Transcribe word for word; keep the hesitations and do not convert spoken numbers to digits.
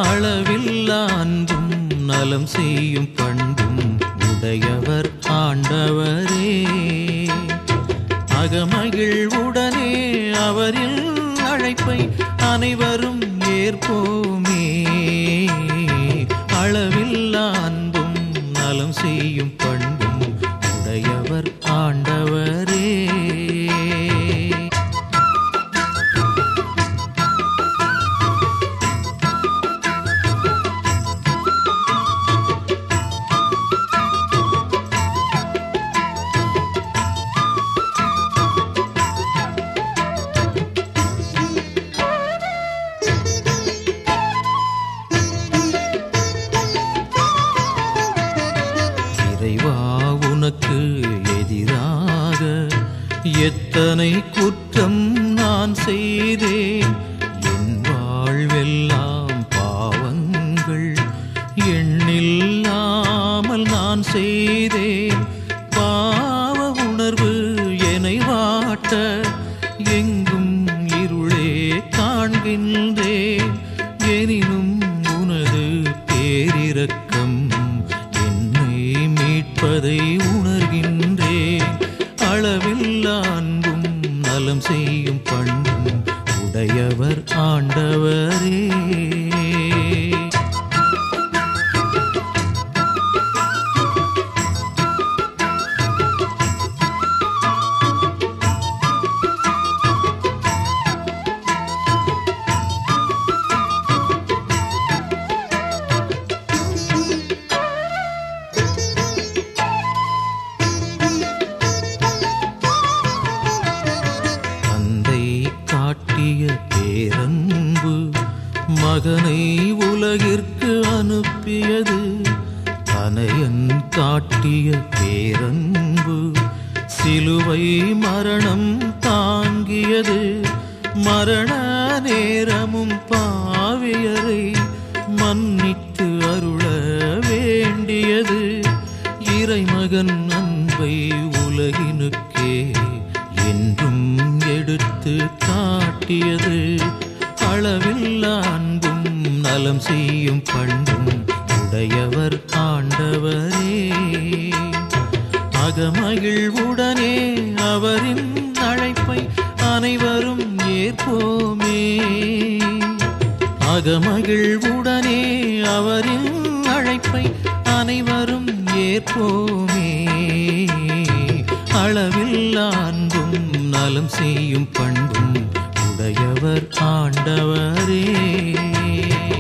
அளவில்லா அன்பும் நலம் செய்யும் பண்பும் உடையவர் ஆண்டவரே. அகமகிழ்வுடனே அவரின் அழைப்பை அனைவரும் ஏற்போமே. அளவில்லா அன்பும் நலம் செய்யும் பண்பும் உடையவர் ஆண்டவரே. இறைவா, உனக்கு எதிராக எத்தனை குற்றம் நான் செய்தேன். என் வாழ்வெல்லாம் பாவங்கள் எண்ணில்லாமல் நான் செய்தேன். பாவ உணர்வு என்னை வாட்ட எங்கும் இருளே காண்கின்றேன். எனினும் உனது பேரிரக்கம் மீட்பதை உணர்கின்றேன். அளவில்லா அன்பும் நலம் செய்யும் பண்பும் உடையவர் ஆண்டவரே. பேரன்பு மகனை உலகிற்கு அனுப்பியது. தனையன் காட்டிய பேரன்பு சிலுவை மரணம் தாங்கியது. மரண நேரமும் பாவியரை மன்னித்து அருள வேண்டியது. இறைமகன் அன்பை உலகினுக்கே என்றும் எடுத்து காட்டியது. அளவில்லா அன்பும் நலம் செய்யும் பண்பும் உடையவர் ஆண்டவரே. அகமகிழ்வுடனே அவரின் அழைப்பை அனைவரும் ஏற்போமே. அகமகிழ்வுடனே அவரின் அழைப்பை அனைவரும் ஏற்போமே. அளவில்லா அன்பும் நலம் செய்யும் பண்பும் உடையவர் ஆண்டவரே.